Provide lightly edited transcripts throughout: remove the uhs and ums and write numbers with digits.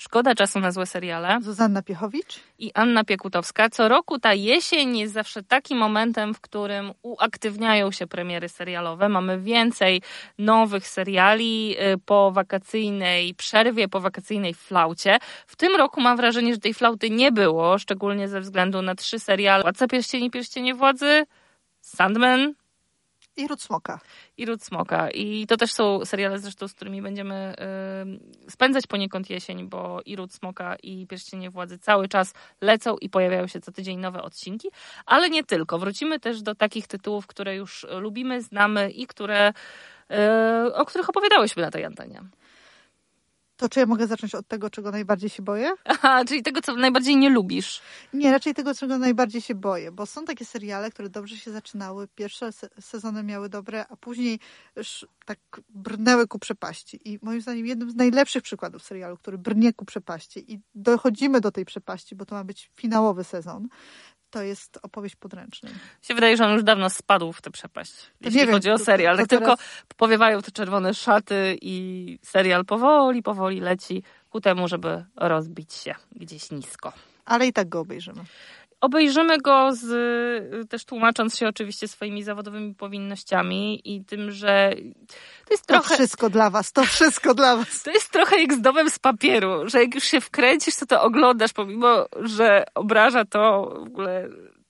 Szkoda czasu na złe seriale. Zuzanna Piechowicz I Anna Piekutowska. Co roku ta jesień jest zawsze takim momentem, w którym uaktywniają się premiery serialowe. Mamy więcej nowych seriali po wakacyjnej przerwie, po wakacyjnej flaucie. W tym roku mam wrażenie, że tej flauty nie było, szczególnie ze względu na 3 seriale. Władca Pierścieni, Pierścienie Władzy, Sandman i Ród Smoka. I to też są seriale zresztą, z którymi będziemy spędzać poniekąd jesień, bo i Ród Smoka, i Pierścienie Władzy cały czas lecą i pojawiają się co tydzień nowe odcinki. Ale nie tylko. Wrócimy też do takich tytułów, które już lubimy, znamy i o których opowiadałyśmy na tej antenie. To czy ja mogę zacząć od tego, czego najbardziej się boję? Aha, czyli tego, co najbardziej nie lubisz. Nie, raczej tego, czego najbardziej się boję, bo są takie seriale, które dobrze się zaczynały, pierwsze sezony miały dobre, a później już tak brnęły ku przepaści. I moim zdaniem jednym z najlepszych przykładów serialu, który brnie ku przepaści i dochodzimy do tej przepaści, bo to ma być finałowy sezon, to jest Opowieść podręcznej. Się wydaje, że on już dawno spadł w tę przepaść, jeśli chodzi o serial. Tak teraz... tylko powiewają te czerwone szaty i serial powoli leci ku temu, żeby rozbić się gdzieś nisko. Ale i tak go obejrzymy. Obejrzymy go też tłumacząc się oczywiście swoimi zawodowymi powinnościami i tym, że to jest trochę... To wszystko dla was. To jest trochę jak z domem z papieru, że jak już się wkręcisz, to oglądasz, pomimo, że obraża to w ogóle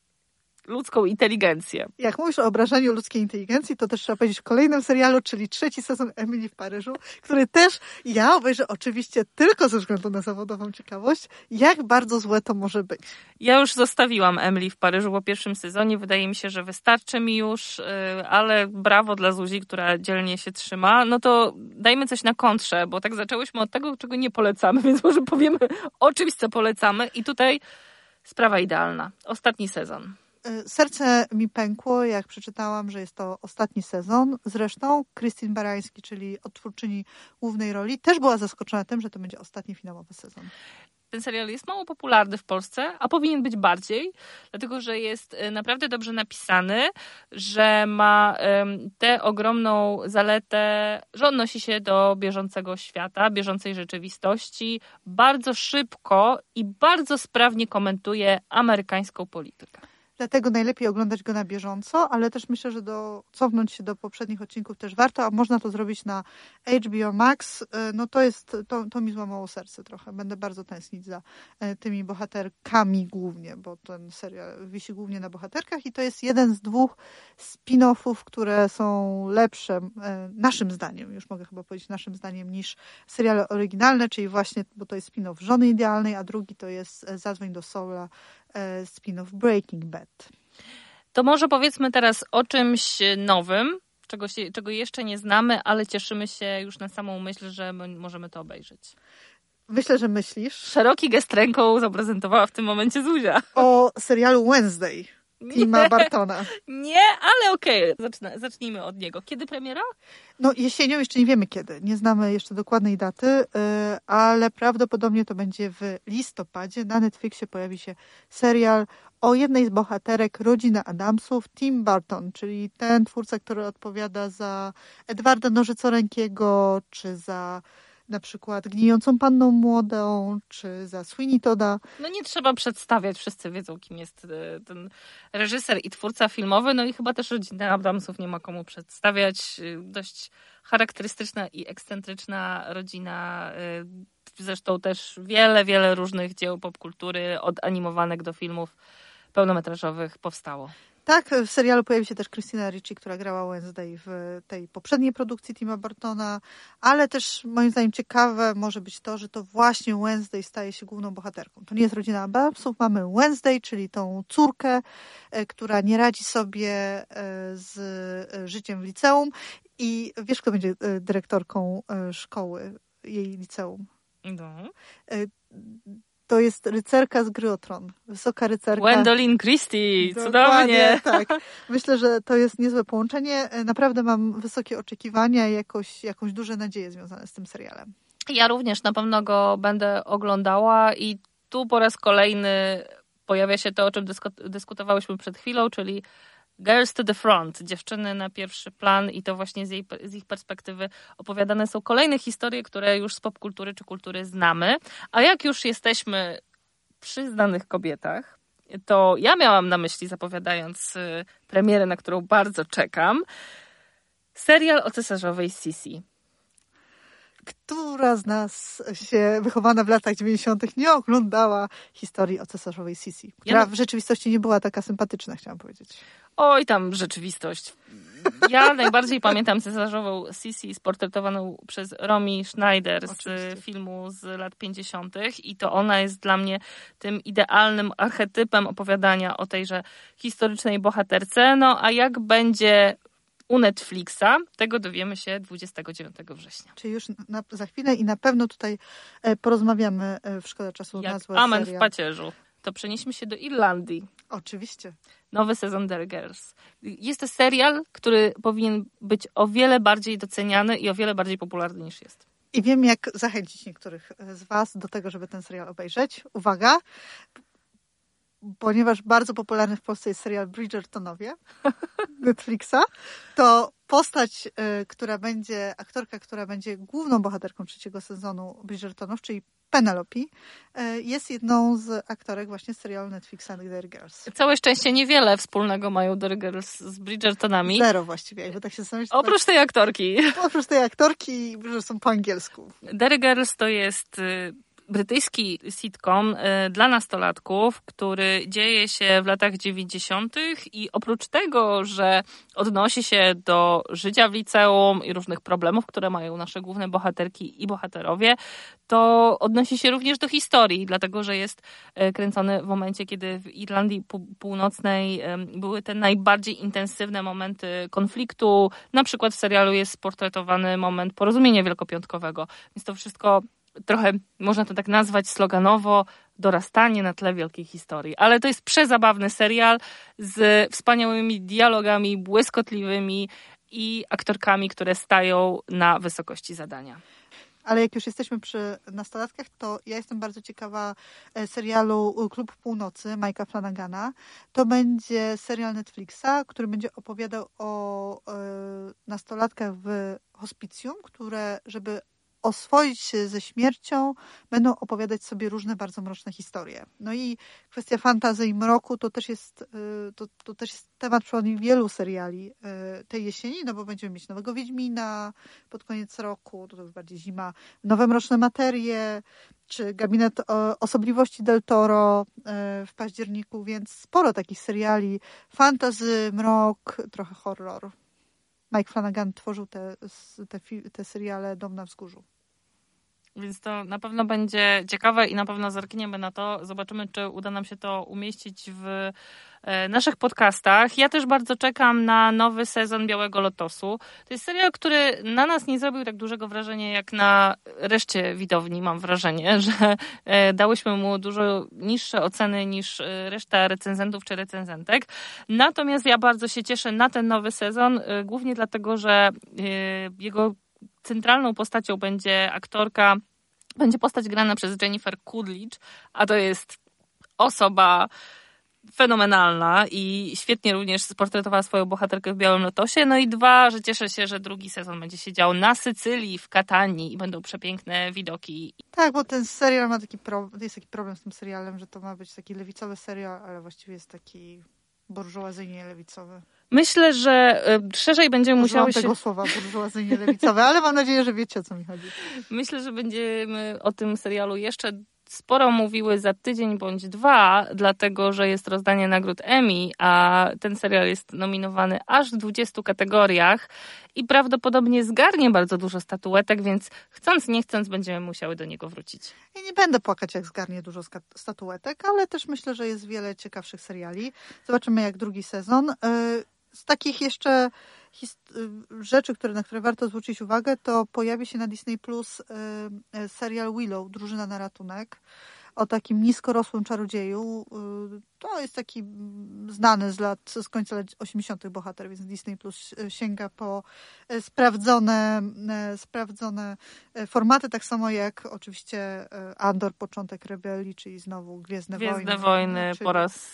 ludzką inteligencję. Jak mówisz o obrażaniu ludzkiej inteligencji, to też trzeba powiedzieć o kolejnym serialu, czyli 3. sezon Emily w Paryżu, który też ja obejrzę oczywiście tylko ze względu na zawodową ciekawość, jak bardzo złe to może być. Ja już zostawiłam Emily w Paryżu po pierwszym sezonie. Wydaje mi się, że wystarczy mi już, ale brawo dla Zuzi, która dzielnie się trzyma. No to dajmy coś na kontrze, bo tak zaczęłyśmy od tego, czego nie polecamy, więc może powiemy o czymś, co polecamy. I tutaj sprawa idealna. Ostatni sezon. Serce mi pękło, jak przeczytałam, że jest to ostatni sezon. Zresztą Krystyn Barański, czyli odtwórczyni głównej roli, też była zaskoczona tym, że to będzie ostatni finałowy sezon. Ten serial jest mało popularny w Polsce, a powinien być bardziej, dlatego że jest naprawdę dobrze napisany, że ma tę ogromną zaletę, że odnosi się do bieżącego świata, bieżącej rzeczywistości, bardzo szybko i bardzo sprawnie komentuje amerykańską politykę. Dlatego najlepiej oglądać go na bieżąco, ale też myślę, że cofnąć się do poprzednich odcinków też warto, a można to zrobić na HBO Max. No to mi złamało serce trochę. Będę bardzo tęsknić za tymi bohaterkami głównie, bo ten serial wisi głównie na bohaterkach i to jest jeden z 2 spin-offów, które są lepsze, naszym zdaniem, już mogę chyba powiedzieć naszym zdaniem, niż seriale oryginalne, czyli właśnie, bo to jest spin-off Żony Idealnej, a drugi to jest Zadzwoń do Soula, spin-off Breaking Bad. To może powiedzmy teraz o czymś nowym, czego jeszcze nie znamy, ale cieszymy się już na samą myśl, że możemy to obejrzeć. Myślę, że myślisz. Szeroki gest ręką zaprezentowała w tym momencie Zuzia. O serialu Wednesday Tima Bartona. Nie, ale okej. Zacznijmy od niego. Kiedy premiera? No jesienią, jeszcze nie wiemy kiedy. Nie znamy jeszcze dokładnej daty, ale prawdopodobnie to będzie w listopadzie. Na Netflixie pojawi się serial o jednej z bohaterek rodziny Adamsów, Tim Burton, czyli ten twórca, który odpowiada za Edwarda Nożycorękiego, czy za na przykład Gnijącą Panną Młodą, czy za Sweeney Todda. No nie trzeba przedstawiać, wszyscy wiedzą, kim jest ten reżyser i twórca filmowy, no i chyba też rodzinę Adamsów nie ma komu przedstawiać. Dość charakterystyczna i ekscentryczna rodzina, zresztą też wiele różnych dzieł popkultury, od animowanek do filmów pełnometrażowych powstało. Tak, w serialu pojawi się też Christina Ricci, która grała Wednesday w tej poprzedniej produkcji Tima Burtona, ale też moim zdaniem ciekawe może być to, że to właśnie Wednesday staje się główną bohaterką. To nie jest rodzina Adamsów, mamy Wednesday, czyli tą córkę, która nie radzi sobie z życiem w liceum i wiesz, kto będzie dyrektorką szkoły, jej liceum? No. To jest rycerka z Gry o Tron. Wysoka rycerka. Gwendolyn Christie, cudownie. Tak. Myślę, że to jest niezłe połączenie. Naprawdę mam wysokie oczekiwania i jakąś duże nadzieje związane z tym serialem. Ja również na pewno go będę oglądała i tu po raz kolejny pojawia się to, o czym dyskutowałyśmy przed chwilą, czyli Girls to the Front, dziewczyny na pierwszy plan i to właśnie z ich perspektywy opowiadane są kolejne historie, które już z popkultury czy kultury znamy. A jak już jesteśmy przy znanych kobietach, to ja miałam na myśli, zapowiadając premierę, na którą bardzo czekam, serial o cesarzowej Sisi. Która z nas się wychowana w latach 90. nie oglądała historii o cesarzowej Sisi, która w rzeczywistości nie była taka sympatyczna, chciałam powiedzieć. Oj, tam rzeczywistość. Ja najbardziej pamiętam cesarzową Sisi sportretowaną przez Romy Schneider z filmu z lat 50. i to ona jest dla mnie tym idealnym archetypem opowiadania o tejże historycznej bohaterce. No a jak będzie u Netflixa, tego dowiemy się 29 września. Czyli już za chwilę i na pewno tutaj porozmawiamy w Szkoda Czasu jak na złe amen serial. w pacierzu. To przenieśmy się do Irlandii. Oczywiście. Nowy sezon Derry Girls. Jest to serial, który powinien być o wiele bardziej doceniany i o wiele bardziej popularny niż jest. I wiem, jak zachęcić niektórych z was do tego, żeby ten serial obejrzeć. Uwaga, ponieważ bardzo popularny w Polsce jest serial Bridgertonowie Netflixa, to postać, aktorka, która będzie główną bohaterką trzeciego sezonu Bridgertonów, czyli Penelope, jest jedną z aktorek właśnie z serialu Netflixa Derry Girls. Całe szczęście niewiele wspólnego mają Derry Girls z Bridgertonami. Zero właściwie, bo tak się zastanawiać. Oprócz tej aktorki. Oprócz tej aktorki, że są po angielsku. Derry Girls to jest brytyjski sitcom dla nastolatków, który dzieje się w latach 90. i oprócz tego, że odnosi się do życia w liceum i różnych problemów, które mają nasze główne bohaterki i bohaterowie, to odnosi się również do historii, dlatego że jest kręcony w momencie, kiedy w Irlandii Północnej były te najbardziej intensywne momenty konfliktu. Na przykład w serialu jest sportretowany moment porozumienia wielkopiątkowego, więc to wszystko trochę, można to tak nazwać sloganowo, dorastanie na tle wielkiej historii. Ale to jest przezabawny serial z wspaniałymi dialogami, błyskotliwymi i aktorkami, które stają na wysokości zadania. Ale jak już jesteśmy przy nastolatkach, to ja jestem bardzo ciekawa serialu Klub Północy Mike'a Flanagana. To będzie serial Netflixa, który będzie opowiadał o nastolatkach w hospicjum, które, żeby oswoić się ze śmiercią, będą opowiadać sobie różne bardzo mroczne historie. No i kwestia fantasy i mroku to też jest temat przewodni wielu seriali tej jesieni, no bo będziemy mieć nowego Wiedźmina pod koniec roku, to już bardziej zima, nowe mroczne materie, czy Gabinet Osobliwości Del Toro w październiku, więc sporo takich seriali fantasy, mrok, trochę horror. Mike Flanagan tworzył te seriale Dom na wzgórzu. Więc to na pewno będzie ciekawe i na pewno zerkniemy na to. Zobaczymy, czy uda nam się to umieścić w naszych podcastach. Ja też bardzo czekam na nowy sezon Białego Lotosu. To jest serial, który na nas nie zrobił tak dużego wrażenia jak na reszcie widowni, mam wrażenie, że dałyśmy mu dużo niższe oceny niż reszta recenzentów czy recenzentek. Natomiast ja bardzo się cieszę na ten nowy sezon, głównie dlatego, że jego centralną postacią będzie postać grana przez Jennifer Coolidge, a to jest osoba fenomenalna i świetnie również sportretowała swoją bohaterkę w Białym Lotosie. No i dwa, że cieszę się, że drugi sezon będzie się dział na Sycylii, w Katanii i będą przepiękne widoki. Tak, bo ten serial ma jest taki problem z tym serialem, że to ma być taki lewicowy serial, ale właściwie jest taki burżuazyjnie lewicowy. Myślę, że szerzej będziemy musiały się... tego słowa burżuazyjnie lewicowe, ale mam nadzieję, że wiecie, o co mi chodzi. Myślę, że będziemy o tym serialu jeszcze sporo mówiły za tydzień bądź dwa, dlatego że jest rozdanie nagród Emmy, a ten serial jest nominowany aż w 20 kategoriach i prawdopodobnie zgarnie bardzo dużo statuetek, więc chcąc nie chcąc będziemy musiały do niego wrócić. Ja nie będę płakać, jak zgarnie dużo statuetek, ale też myślę, że jest wiele ciekawszych seriali. Zobaczymy, jak drugi sezon. Z takich jeszcze rzeczy, na które warto zwrócić uwagę, to pojawi się na Disney Plus serial Willow, Drużyna na ratunek. o takim niskorosłym czarodzieju. To jest taki znany z końca lat 80. bohater, więc Disney Plus sięga po sprawdzone formaty, tak samo jak oczywiście Andor, początek rebelii, czyli znowu Gwiezdne Wojny czyli... po raz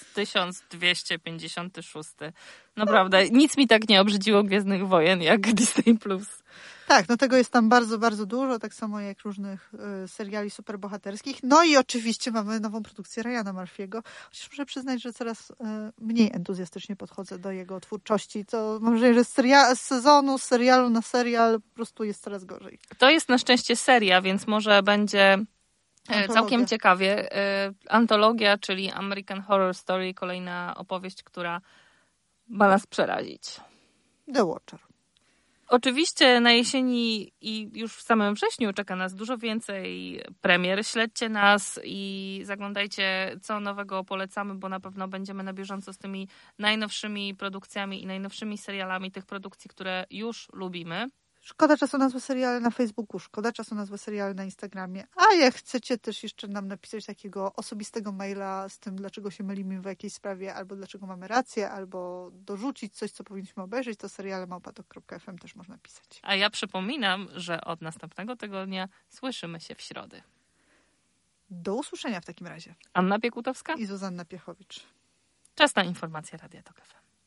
1256. Naprawdę, nic mi tak nie obrzydziło Gwiezdnych Wojen jak Disney Plus. Tak, no tego jest tam bardzo, bardzo dużo, tak samo jak różnych seriali superbohaterskich. No i oczywiście mamy nową produkcję Ryana Murphy'ego, chociaż muszę przyznać, że coraz mniej entuzjastycznie podchodzę do jego twórczości. To mam wrażenie, że z sezonu, z serialu na serial po prostu jest coraz gorzej. To jest na szczęście seria, więc może będzie całkiem ciekawie. Antologia, czyli American Horror Story, kolejna opowieść, która ma nas przerazić. The Watcher. Oczywiście na jesieni i już w samym wrześniu czeka nas dużo więcej premier. Śledźcie nas i zaglądajcie, co nowego polecamy, bo na pewno będziemy na bieżąco z tymi najnowszymi produkcjami i najnowszymi serialami tych produkcji, które już lubimy. Szkoda czasu na złe seriale na Facebooku, szkoda czasu na złe seriale na Instagramie. A jak chcecie też jeszcze nam napisać takiego osobistego maila z tym, dlaczego się mylimy w jakiejś sprawie, albo dlaczego mamy rację, albo dorzucić coś, co powinniśmy obejrzeć, to seriale@tok.fm też można pisać. A ja przypominam, że od następnego tygodnia słyszymy się w środę. Do usłyszenia w takim razie. Anna Piekutowska I Zuzanna Piechowicz. Czas na informacje Radia Tok FM.